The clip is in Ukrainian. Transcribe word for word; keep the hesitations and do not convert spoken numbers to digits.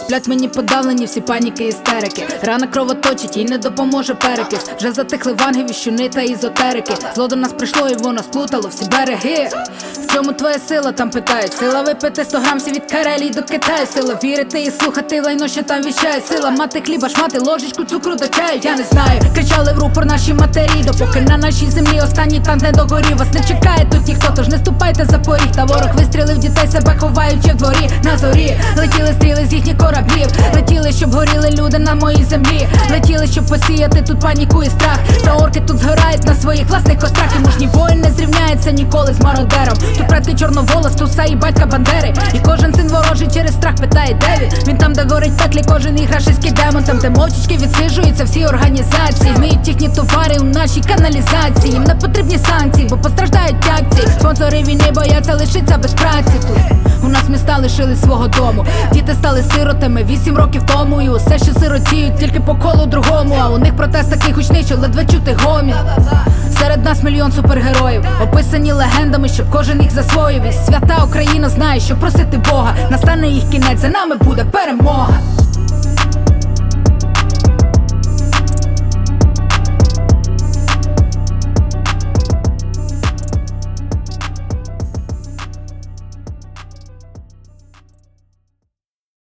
Сплять мені подавлені всі паніки, істерики. Рана кровоточить, їй не допоможе перекис. Вже затихли ванги, віщуни та ізотерики. Зло до нас прийшло і воно сплутало всі береги. В чому твоя сила, там питають. Сила випити сто грам всі від Карелії до Китаю. Сила вірити і слухати лайно, що там віщає. Сила мати хліба, шмати, ложечку цукру до чаю. Я не знаю, кричали в рупор наші матері, допоки на нашій землі останній танк не догорів. Вас не чекає тут ніхто, тож не ступайте за поріг. Та ворог вистрілив дітей, себе ховаючи в дворі. На зорі летіли стріли з їхніх кораблів. Летіли, щоб горіли люди на моїй землі. Летіли, щоб посіяти тут паніку і страх. Та орки тут згорають на своїх власних кострах. І мужній воїн не зрівняється ніколи з мародером. Тут предки Чорновола, Стуса і батька Бандери. І кожен син ворожий через страх питає, де він? Він там, де горить пеклі, кожен їх рашистський демон. Там, де мовчечки відсиджуються всі організації. Вміють їхні товари у нашій каналізації. Їм не потрібні санкції, бо постраждають акції. Спонсори війни бояться лишитися без праці тут. У нас міста лишили свого дому. Діти стали сиротами вісім років тому. І усе ще сиротіють тільки по колу другому. А у них протест такий гучний, що ледве чути гомін. Серед нас мільйон супергероїв, описані легендами, щоб кожен їх засвоїв. І свята Україна знає, що просити Бога. Настане їх кінець, за нами буде перемога.